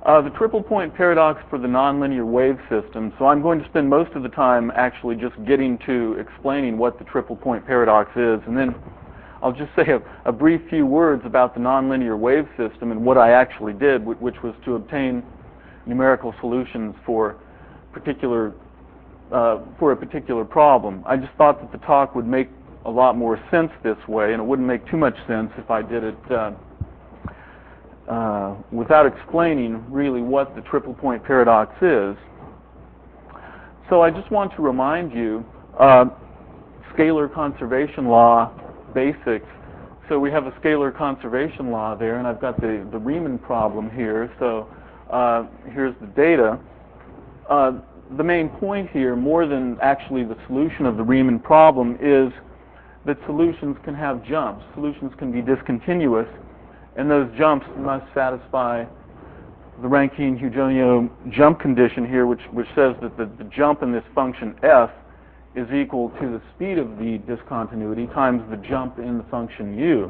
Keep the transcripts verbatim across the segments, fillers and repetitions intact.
Uh, the triple point paradox for the nonlinear wave system. So I'm going to spend most of the time actually just getting to explaining what the triple point paradox is, and then I'll just say a, a brief few words about the nonlinear wave system and what I actually did, which was to obtain numerical solutions for particular uh, for a particular problem. I just thought that the talk would make a lot more sense this way, and it wouldn't make too much sense if I did it uh, uh, without explaining really what the triple point paradox is. So I just want to remind you, uh, scalar conservation law basics. So we have a scalar conservation law there, and I've got the, the Riemann problem here. So uh, here's the data. Uh, the main point here, more than actually the solution of the Riemann problem, is that solutions can have jumps. Solutions can be discontinuous, and those jumps must satisfy the Rankine-Hugoniot jump condition here, which, which says that the, the jump in this function f is equal to the speed of the discontinuity times the jump in the function u.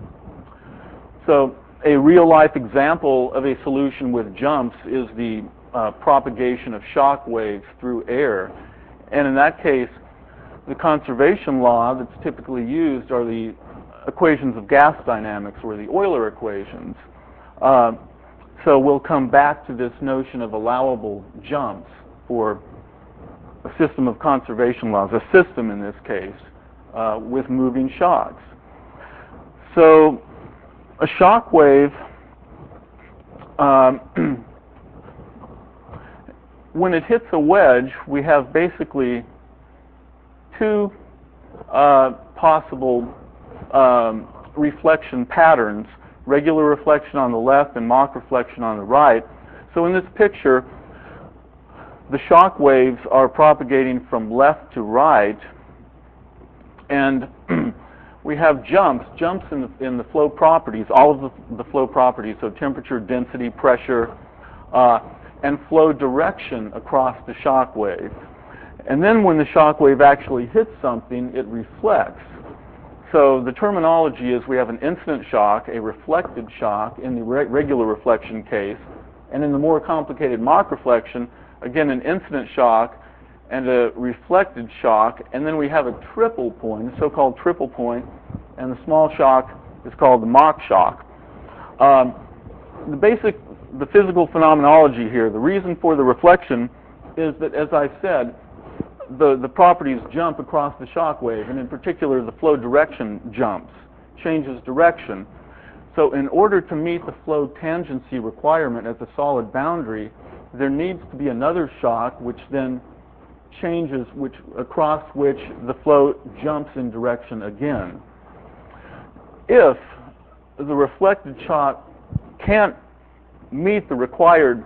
So a real-life example of a solution with jumps is the uh, propagation of shock waves through air. And in that case, the conservation law that's typically used are the equations of gas dynamics, or the Euler equations. Uh, so we'll come back to this notion of allowable jumps for a system of conservation laws, a system in this case, uh, with moving shocks. So a shock wave, um, when it hits a wedge, we have basically two uh, possible um, reflection patterns, regular reflection on the left and Mach reflection on the right. So in this picture, the shock waves are propagating from left to right, and we have jumps, jumps in the, in the flow properties, all of the, the flow properties, so temperature, density, pressure, uh, and flow direction across the shock wave. And then when the shock wave actually hits something, it reflects. So the terminology is we have an incident shock, a reflected shock in the re- regular reflection case, and in the more complicated Mach reflection, again, an incident shock and a reflected shock, and then we have a triple point, a so-called triple point, and the small shock is called the Mach shock. Um, the basic, the physical phenomenology here, the reason for the reflection is that, as I said, the, the properties jump across the shock wave, and in particular, the flow direction jumps, changes direction. So in order to meet the flow tangency requirement at the solid boundary, there needs to be another shock which then changes, which across which the flow jumps in direction again. If the reflected shock can't meet the required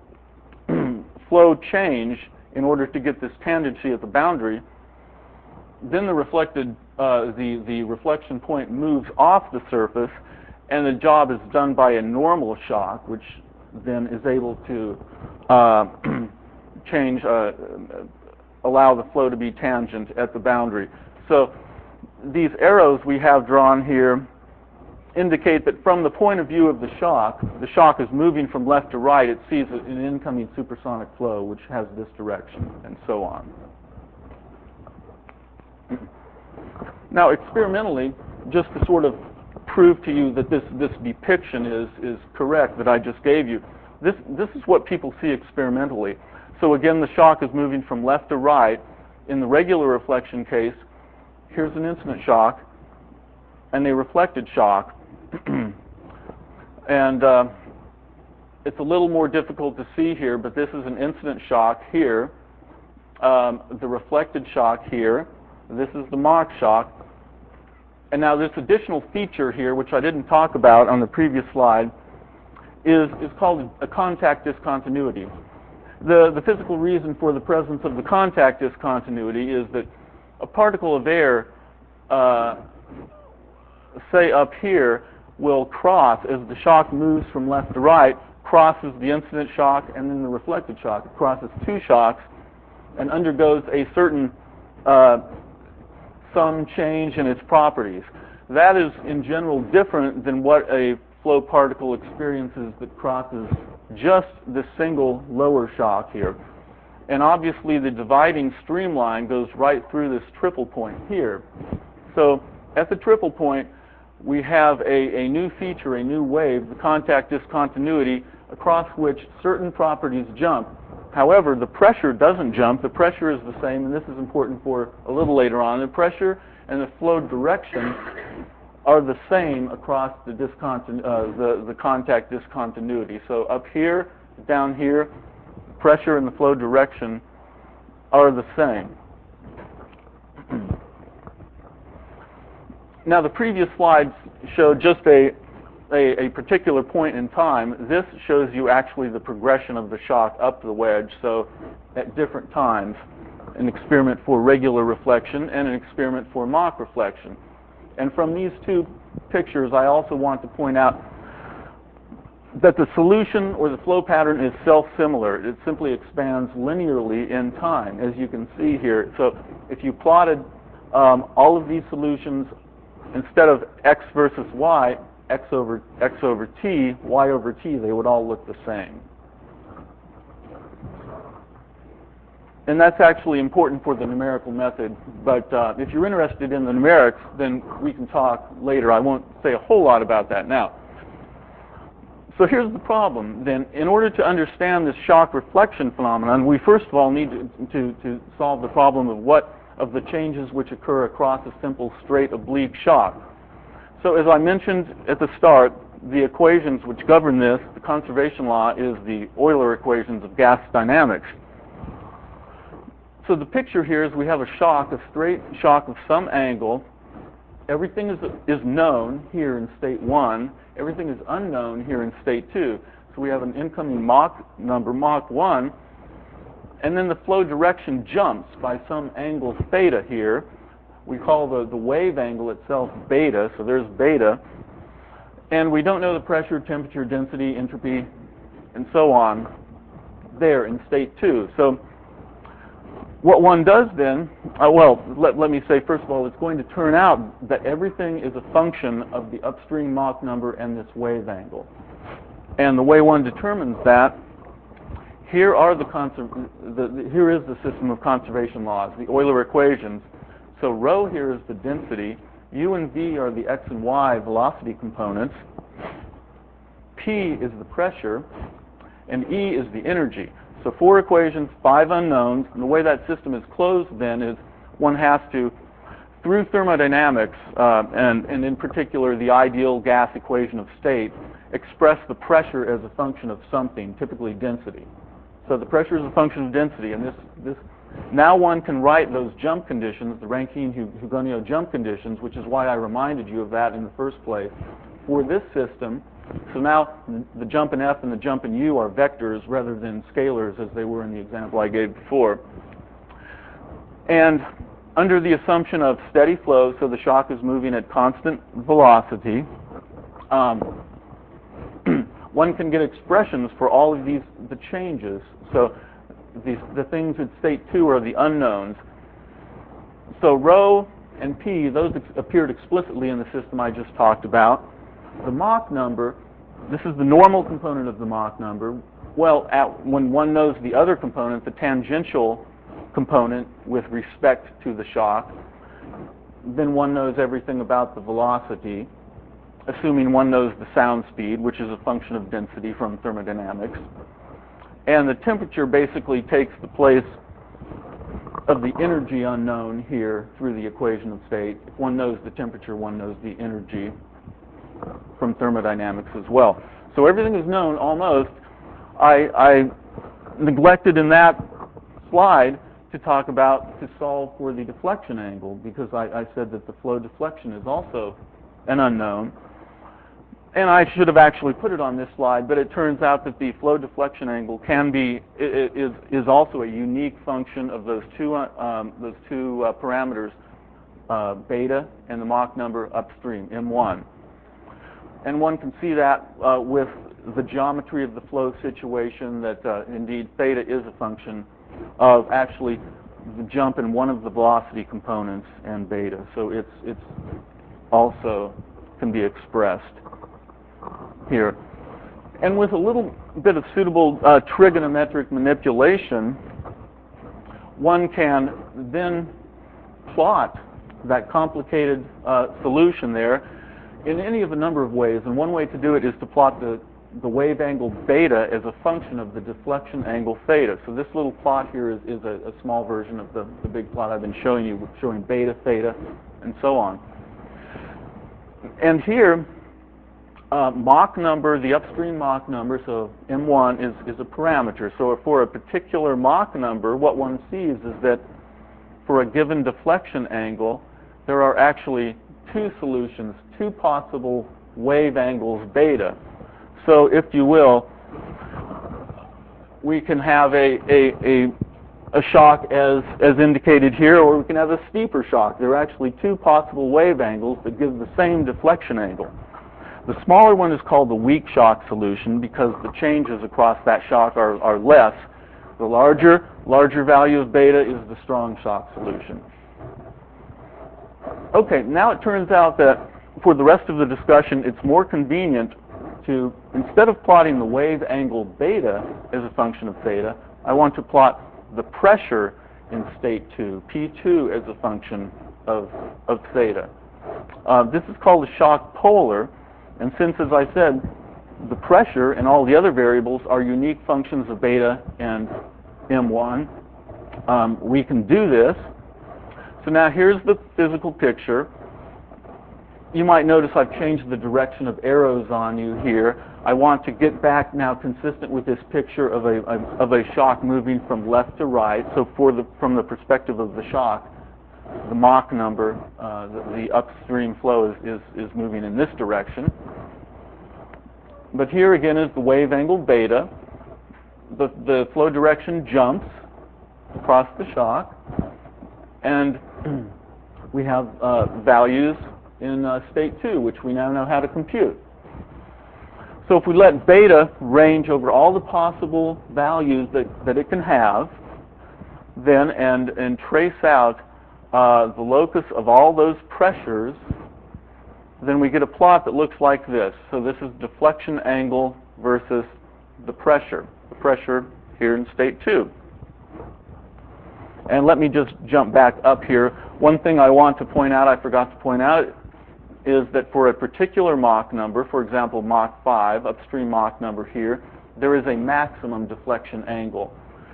flow change in order to get this tangency at the boundary, then the reflected, uh, the, the reflection point moves off the surface, and the job is done by a normal shock, which then is able to uh, change, uh, allow the flow to be tangent at the boundary. So these arrows we have drawn here indicate that from the point of view of the shock, the shock is moving from left to right. It sees an incoming supersonic flow which has this direction, and so on. Now, experimentally, just to sort of prove to you that this, this depiction is, is correct that I just gave you, this, this is what people see experimentally. So again, the shock is moving from left to right. In the regular reflection case, here's an incident shock and a reflected shock. And uh, it's a little more difficult to see here, but this is an incident shock here, um, the reflected shock here, this is the Mach shock. And now this additional feature here, which I didn't talk about on the previous slide, is, is called a contact discontinuity. The, the physical reason for the presence of the contact discontinuity is that a particle of air, uh, say up here, will cross as the shock moves from left to right, crosses the incident shock and then the reflected shock. It crosses two shocks and undergoes a certain uh, some change in its properties. That is, in general, different than what a flow particle experiences that crosses just this single lower shock here. And obviously the dividing streamline goes right through this triple point here. So at the triple point, we have a, a new feature, a new wave, the contact discontinuity, across which certain properties jump. However, the pressure doesn't jump. The pressure is the same, and this is important for a little later on. The pressure and the flow direction are the same across the, discontinu- uh, the, the contact discontinuity. So up here, down here, pressure and the flow direction are the same. Now, the previous slides showed just a, a, a particular point in time. This shows you actually the progression of the shock up the wedge, so at different times, an experiment for regular reflection and an experiment for Mach reflection. And from these two pictures, I also want to point out that the solution or the flow pattern is self-similar. It simply expands linearly in time, as you can see here. So if you plotted um, all of these solutions, instead of x versus y, x over x over t, y over t, they would all look the same. And that's actually important for the numerical method, but uh, if you're interested in the numerics, then we can talk later. I won't say a whole lot about that now. So here's the problem. Then, in order to understand this shock reflection phenomenon, we first of all need to, to, to solve the problem of what of the changes which occur across a simple straight oblique shock. So as I mentioned at the start, the equations which govern this, the conservation law, is the Euler equations of gas dynamics. So the picture here is we have a shock, a straight shock of some angle. Everything is, is known here in state one. Everything is unknown here in state two. So we have an incoming Mach number, Mach one, and then the flow direction jumps by some angle theta here. We call the, the wave angle itself beta, so there's beta. And we don't know the pressure, temperature, density, entropy, and so on there in state two. So what one does then, uh, well, let, let me say, first of all, it's going to turn out that everything is a function of the upstream Mach number and this wave angle. And the way one determines that, here are the, conserv- the, the here is the system of conservation laws, the Euler equations. So rho here is the density, u and v are the x and y velocity components, p is the pressure, and E is the energy. So four equations, five unknowns, and the way that system is closed then is one has to, through thermodynamics, uh, and, and in particular the ideal gas equation of state, express the pressure as a function of something, typically density. So the pressure is a function of density, and this, this now one can write those jump conditions, the Rankine-Hugoniot jump conditions, which is why I reminded you of that in the first place, for this system. So now the jump in F and the jump in U are vectors rather than scalars as they were in the example I gave before. And under the assumption of steady flow, so the shock is moving at constant velocity, um, one can get expressions for all of these, the changes. So these, the things in state two are the unknowns. So rho and p, those ex- appeared explicitly in the system I just talked about. The Mach number, this is the normal component of the Mach number. Well, at, when one knows the other component, the tangential component with respect to the shock, then one knows everything about the velocity, assuming one knows the sound speed, which is a function of density from thermodynamics. And the temperature basically takes the place of the energy unknown here through the equation of state. If one knows the temperature, one knows the energy from thermodynamics as well. So everything is known almost. I, I neglected in that slide to talk about, to solve for the deflection angle, because I, I said that the flow deflection is also an unknown. And I should have actually put it on this slide, but it turns out that the flow deflection angle can be, is, is also a unique function of those two, um, those two uh, parameters, uh, beta and the Mach number upstream, M one. And one can see that uh, with the geometry of the flow situation, that uh, indeed theta is a function of actually the jump in one of the velocity components and beta. So it's, it's also can be expressed here. And with a little bit of suitable uh, trigonometric manipulation, one can then plot that complicated uh, solution there in any of a number of ways. And one way to do it is to plot the, the wave angle beta as a function of the deflection angle theta. So this little plot here is, is a, a small version of the, the big plot I've been showing you, showing beta, theta, and so on. And here, uh, Mach number, the upstream Mach number, so M one is, is a parameter. So for a particular Mach number, what one sees is that for a given deflection angle, there are actually two solutions, two possible wave angles beta. So if you will, we can have a, a, a, a shock as, as indicated here, or we can have a steeper shock. There are actually two possible wave angles that give the same deflection angle. The smaller one is called the weak shock solution because the changes across that shock are, are less. The larger, larger value of beta is the strong shock solution. Okay, now it turns out that for the rest of the discussion, it's more convenient to, instead of plotting the wave angle beta as a function of theta, I want to plot the pressure in state two, P two, as a function of, of theta. Uh, this is called a shock polar, and since, as I said, the pressure and all the other variables are unique functions of beta and M one, um, we can do this. So now here's the physical picture. You might notice I've changed the direction of arrows on you here. I want to get back now consistent with this picture of a, of a shock moving from left to right. So for the, from the perspective of the shock, the Mach number, uh, the, the upstream flow is, is, is moving in this direction. But here again is the wave angle beta. The, the flow direction jumps across the shock, and we have uh, values in uh, state two, which we now know how to compute. So if we let beta range over all the possible values that, that it can have, then and, and trace out uh, the locus of all those pressures, then we get a plot that looks like this. So this is deflection angle versus the pressure, the pressure here in state two. And let me just jump back up here. One thing I want to point out, I forgot to point out, is that for a particular Mach number, for example, Mach five, upstream Mach number here, there is a maximum deflection angle,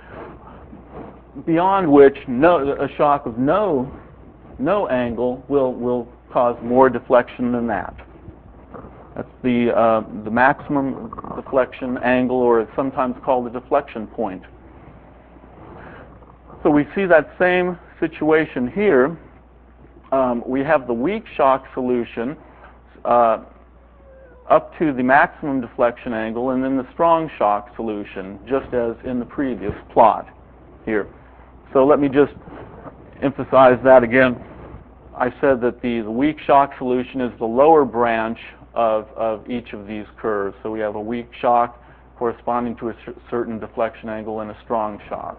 beyond which no, a shock of no, no angle will, will cause more deflection than that. That's the, uh, the maximum deflection angle, or it's sometimes called the deflection point. So we see that same situation here. Um, we have the weak shock solution uh, up to the maximum deflection angle, and then the strong shock solution, just as in the previous plot here. So let me just emphasize that again. I said that the, the weak shock solution is the lower branch of, of each of these curves. So we have a weak shock corresponding to a cer- certain deflection angle and a strong shock.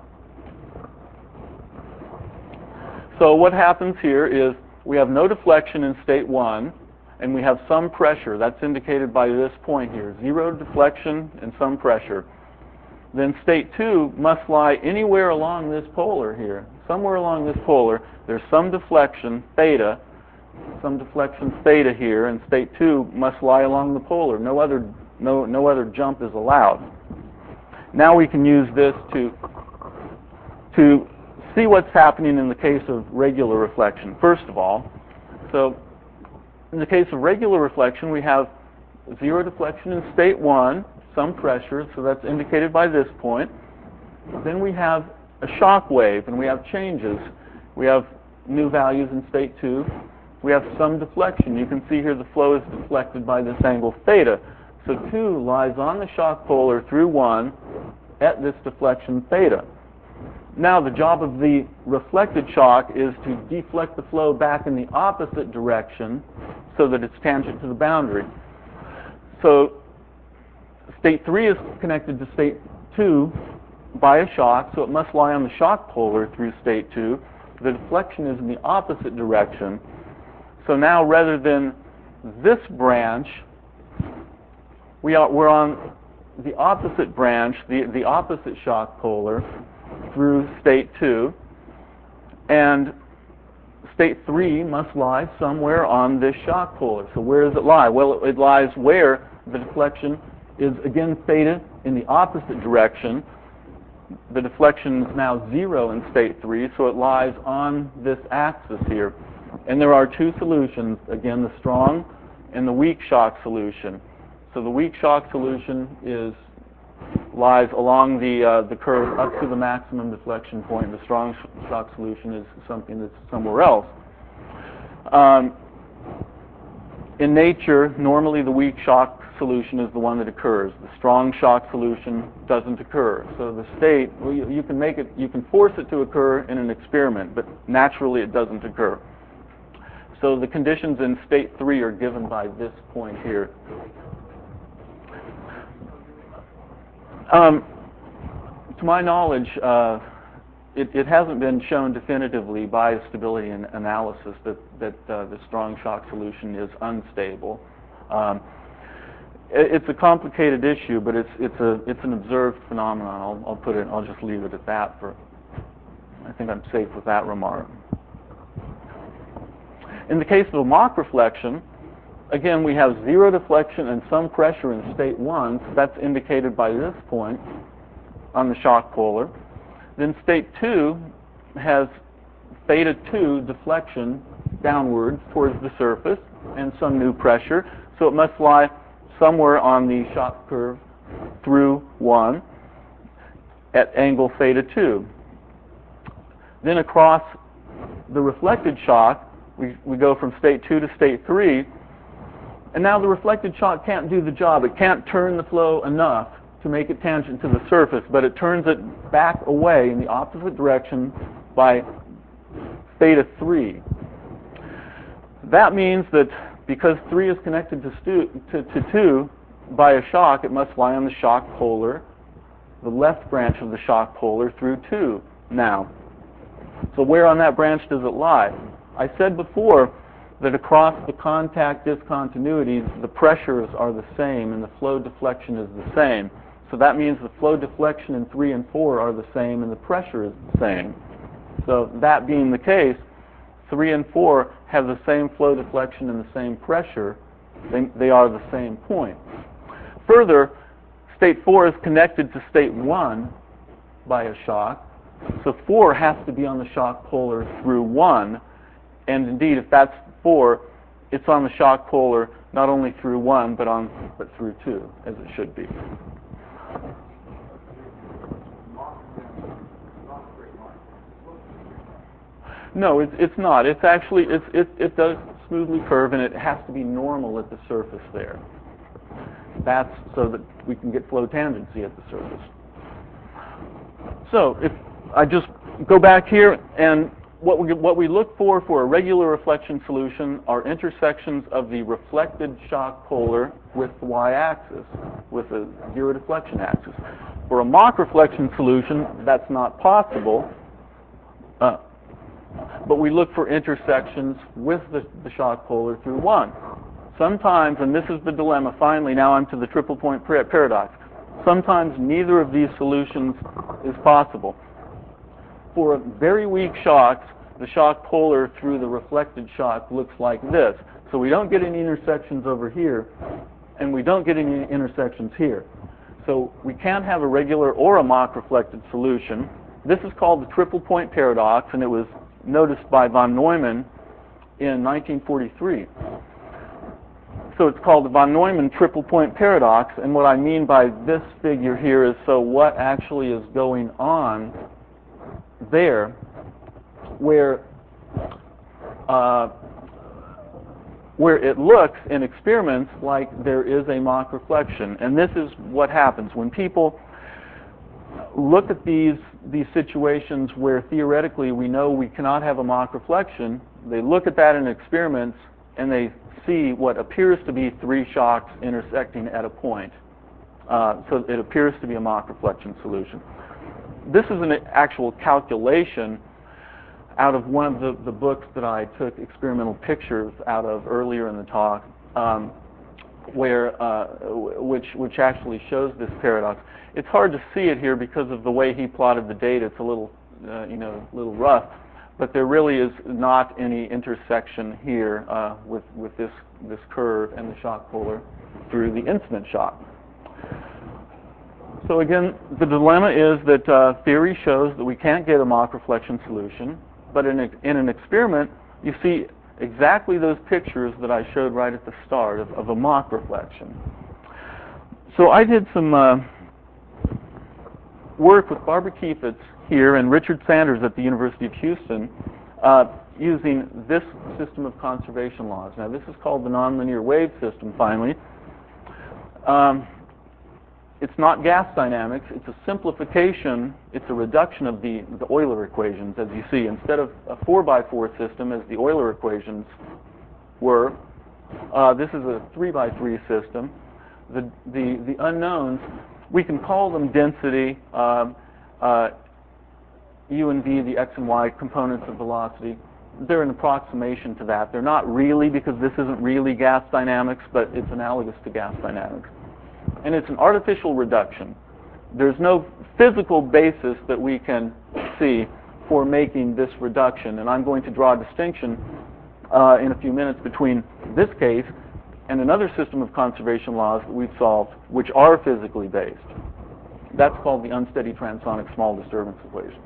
So what happens here is we have no deflection in state one, and we have some pressure. That's indicated by this point here, zero deflection and some pressure. Then state two must lie anywhere along this polar here. Somewhere along this polar, there's some deflection, theta, some deflection theta here, and state two must lie along the polar. No other, no, no other jump is allowed. Now we can use this to, to see what's happening in the case of regular reflection. First of all, so in the case of regular reflection, we have zero deflection in state one, some pressure, so that's indicated by this point. Then we have a shock wave, and we have changes. We have new values in state two. We have some deflection. You can see here the flow is deflected by this angle theta. So two lies on the shock polar through one at this deflection theta. Now the job of the reflected shock is to deflect the flow back in the opposite direction so that it's tangent to the boundary. So state three is connected to state two by a shock, so it must lie on the shock polar through state two. The deflection is in the opposite direction. So now rather than this branch, we are, we're on the opposite branch, the, the opposite shock polar through state two, and state three must lie somewhere on this shock polar. So where does it lie? Well, it lies where the deflection is again theta in the opposite direction. The deflection is now zero in state three, so it lies on this axis here. And there are two solutions, again, the strong and the weak shock solution. So the weak shock solution is lies along the uh, the curve up to the maximum deflection point. The strong sh shock solution is something that's somewhere else. Um, in nature, normally the weak shock solution is the one that occurs. The strong shock solution doesn't occur. So the state, well, you, you can make it, you can force it to occur in an experiment, but naturally it doesn't occur. So the conditions in state three are given by this point here. Um, to my knowledge, uh, it, it hasn't been shown definitively by stability and analysis that, that uh, the strong shock solution is unstable. Um, it, it's a complicated issue, but it's it's a it's an observed phenomenon. I'll, I'll put it. I'll just leave it at that. For I think I'm safe with that remark. In the case of a Mach reflection, again, we have zero deflection and some pressure in state one, so that's indicated by this point on the shock polar. Then state two has theta two deflection downwards towards the surface and some new pressure, so it must lie somewhere on the shock curve through one at angle theta two. Then across the reflected shock, we, we go from state two to state three, and now the reflected shock can't do the job. It can't turn the flow enough to make it tangent to the surface, but it turns it back away in the opposite direction by theta three. That means that because three is connected to, stu to, to two by a shock, it must lie on the shock polar, the left branch of the shock polar through two now. So where on that branch does it lie? I said before that across the contact discontinuities, the pressures are the same and the flow deflection is the same. So that means the flow deflection in three and four are the same and the pressure is the same. So that being the case, three and four have the same flow deflection and the same pressure. They, they are the same point. Further, state four is connected to state one by a shock. So four has to be on the shock polar through one. And indeed, if that's four, it's on the shock polar not only through one, but on but through two, as it should be. No, it's it's not. It's actually it's it it does smoothly curve, and it has to be normal at the surface there. That's so that we can get flow tangency at the surface. So if I just go back here, and what we what we look for for a regular reflection solution are intersections of the reflected shock polar with the y-axis, with a zero deflection axis. For a Mach reflection solution, that's not possible. Uh, but we look for intersections with the, the shock polar through one. Sometimes, and this is the dilemma, finally, now I'm to the triple point paradox, sometimes neither of these solutions is possible. For very weak shocks, the shock polar through the reflected shock looks like this. So we don't get any intersections over here, and we don't get any intersections here. So we can't have a regular or a Mach reflected solution. This is called the triple point paradox, and it was noticed by von Neumann in nineteen forty-three. So it's called the von Neumann triple point paradox, and what I mean by this figure here is, so what actually is going on there where uh, where it looks in experiments like there is a Mach reflection. And this is what happens when people look at these these situations where theoretically we know we cannot have a Mach reflection. They look at that in experiments and they see what appears to be three shocks intersecting at a point. Uh, so it appears to be a Mach reflection solution. This is an actual calculation out of one of the, the books that I took experimental pictures out of earlier in the talk. Um, where uh, which which actually shows this paradox. It's hard to see it here because of the way he plotted the data. It's a little uh, you know a little rough, but there really is not any intersection here uh, with with this this curve and the shock polar through the incident shock. So again, the dilemma is that uh, theory shows that we can't get a mock reflection solution, but in, a, in an experiment, you see exactly those pictures that I showed right at the start of, of a mock reflection. So I did some uh, work with Barbara Kiefitz here and Richard Sanders at the University of Houston uh, using this system of conservation laws. Now this is called the nonlinear wave system, finally. Um, It's not gas dynamics. It's a simplification. It's a reduction of the, the Euler equations, as you see. Instead of a four by four system, as the Euler equations were, uh, this is a three by three system. The, the, the unknowns, we can call them density, um, uh, u and v, the x and y components of velocity. They're an approximation to that. They're not really, because this isn't really gas dynamics, but it's analogous to gas dynamics. And it's an artificial reduction. There's no physical basis that we can see for making this reduction. And I'm going to draw a distinction uh, in a few minutes between this case and another system of conservation laws that we've solved, which are physically based. That's called the unsteady transonic small disturbance equation.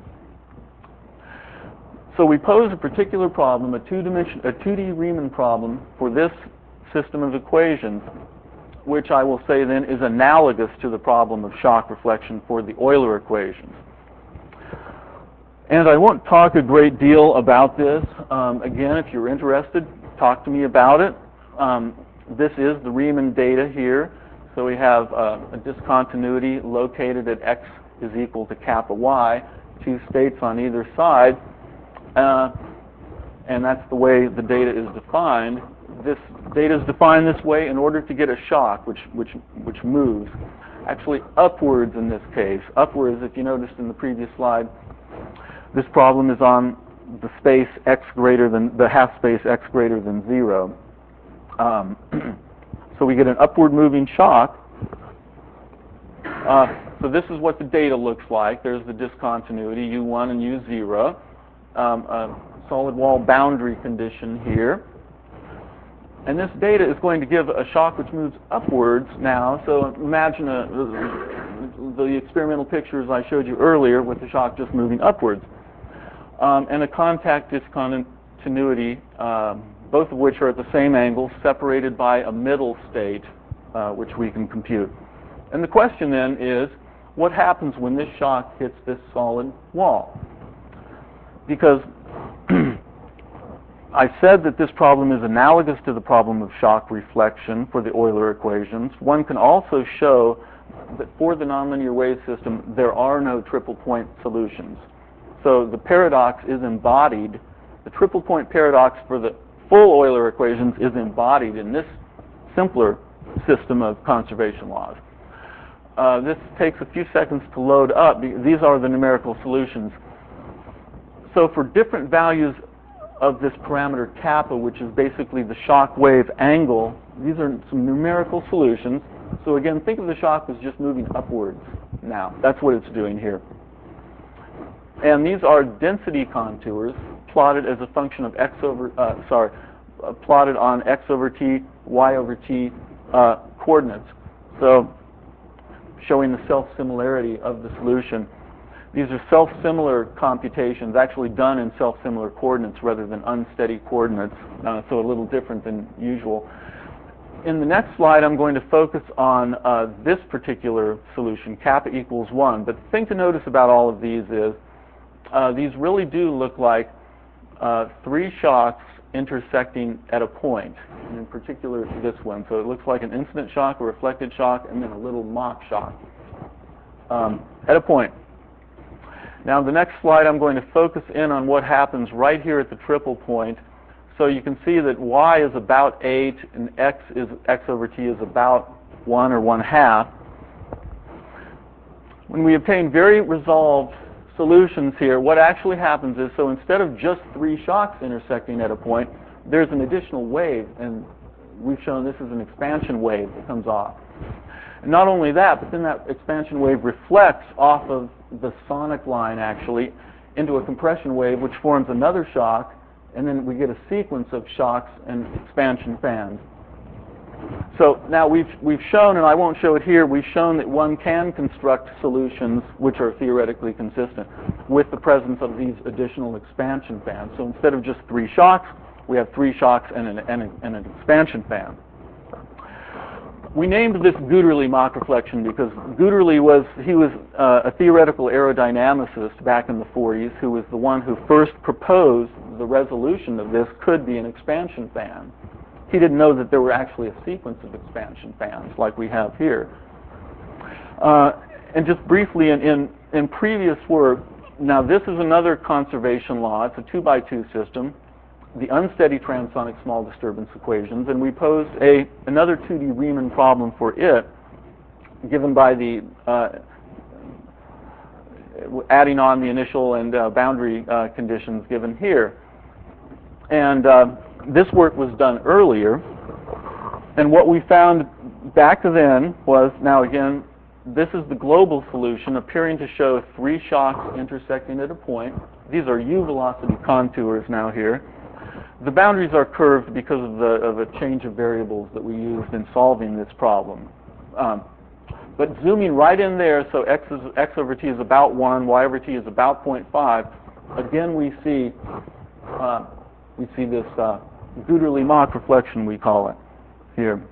So we pose a particular problem, a two-dimension, a two D Riemann problem for this system of equations, which I will say then is analogous to the problem of shock reflection for the Euler equations. And I won't talk a great deal about this. Um, again, if you're interested, talk to me about it. Um, this is the Riemann data here. So we have uh, a discontinuity located at x is equal to kappa y, two states on either side. Uh, and that's the way the data is defined. This data is defined this way in order to get a shock which which which moves, actually upwards in this case. Upwards, if you noticed in the previous slide, this problem is on the space x greater than the half space x greater than zero. Um, so we get an upward moving shock. Uh, so this is what the data looks like. There's the discontinuity u one and u zero. Um, a solid wall boundary condition here. And this data is going to give a shock which moves upwards now. So imagine a, the experimental pictures I showed you earlier with the shock just moving upwards. Um, and a contact discontinuity, um, both of which are at the same angle, separated by a middle state, uh, which we can compute. And the question then is, what happens when this shock hits this solid wall? Because I said that this problem is analogous to the problem of shock reflection for the Euler equations. One can also show that for the nonlinear wave system, there are no triple point solutions. So the paradox is embodied, the triple point paradox for the full Euler equations is embodied in this simpler system of conservation laws. Uh, this takes a few seconds to load up. These are the numerical solutions. So for different values of this parameter kappa, which is basically the shock wave angle, these are some numerical solutions. So again, think of the shock as just moving upwards now. That's what it's doing here. And these are density contours plotted as a function of x over, uh, sorry, uh, plotted on x over t, y over t uh, coordinates. So showing the self-similarity of the solution. These are self-similar computations, actually done in self-similar coordinates rather than unsteady coordinates, uh, so a little different than usual. In the next slide, I'm going to focus on uh, this particular solution, kappa equals one. But the thing to notice about all of these is uh, these really do look like uh, three shocks intersecting at a point, and in particular this one. So it looks like an incident shock, a reflected shock, and then a little mock shock um, at a point. Now, the next slide, I'm going to focus in on what happens right here at the triple point. So you can see that y is about eight, and x is x over t is about one or one half. When we obtain very resolved solutions here, what actually happens is, so instead of just three shocks intersecting at a point, there's an additional wave, and we've shown this is an expansion wave that comes off. And not only that, but then that expansion wave reflects off of the sonic line, actually, into a compression wave, which forms another shock, and then we get a sequence of shocks and expansion fans. So now we've, we've shown, and I won't show it here, we've shown that one can construct solutions which are theoretically consistent with the presence of these additional expansion fans. So instead of just three shocks, we have three shocks and an, and, a, and an expansion fan. We named this Güterle Mach reflection because Güterle was, he was uh, a theoretical aerodynamicist back in the forties who was the one who first proposed the resolution of this could be an expansion fan. He didn't know that there were actually a sequence of expansion fans like we have here. Uh, and just briefly, in, in, in previous work, now this is another conservation law. It's a two by two system, the unsteady transonic small disturbance equations, and we posed a, another two D Riemann problem for it, given by the uh, adding on the initial and uh, boundary uh, conditions given here. And uh, this work was done earlier, and what we found back then was, now again, this is the global solution appearing to show three shocks intersecting at a point. These are u-velocity contours now here. The boundaries are curved because of, the, of a change of variables that we used in solving this problem. Um, but zooming right in there, so x, is, x over t is about one, y over t is about zero point five, again we see uh, we see this uh, Güterle Mach reflection, we call it here.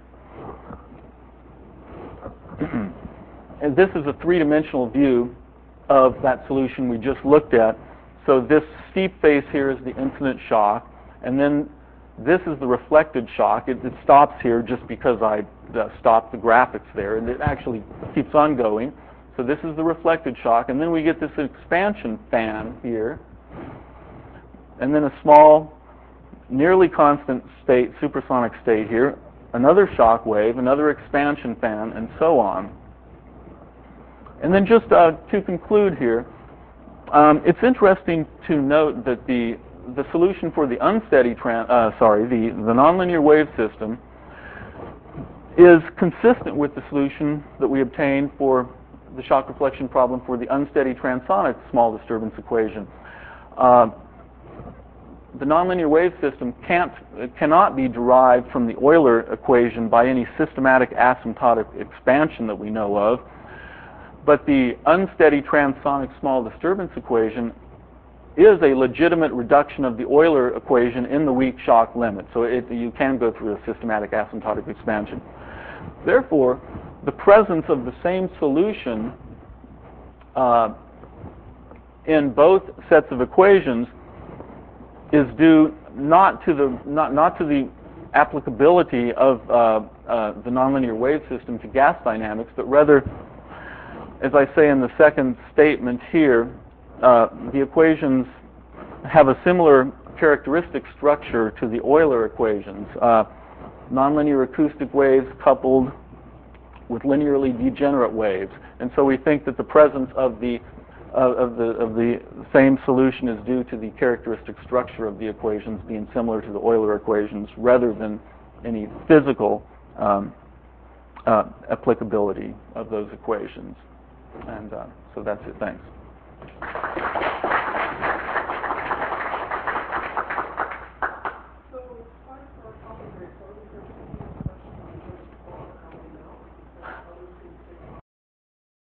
And this is a three-dimensional view of that solution we just looked at. So this steep face here is the incident shock, and then this is the reflected shock. It, it stops here just because I uh, stopped the graphics there, and it actually keeps on going. So this is the reflected shock, and then we get this expansion fan here, and then a small, nearly constant state, supersonic state here, another shock wave, another expansion fan, and so on. And then just uh, to conclude here, um, it's interesting to note that the the solution for the unsteady, tran uh, sorry, the, the nonlinear wave system is consistent with the solution that we obtained for the shock reflection problem for the unsteady transonic small disturbance equation. Uh, the nonlinear wave system can't, cannot be derived from the Euler equation by any systematic asymptotic expansion that we know of, but the unsteady transonic small disturbance equation is a legitimate reduction of the Euler equation in the weak shock limit. So it, you can go through a systematic asymptotic expansion. Therefore, the presence of the same solution uh, in both sets of equations is due not to the not not to the applicability of uh, uh, the nonlinear wave system to gas dynamics, but rather, as I say in the second statement here, uh, the equations have a similar characteristic structure to the Euler equations. Uh, nonlinear acoustic waves coupled with linearly degenerate waves, and so we think that the presence of the uh, of the of the same solution is due to the characteristic structure of the equations being similar to the Euler equations, rather than any physical um, uh, applicability of those equations. And uh, so that's it. Thanks.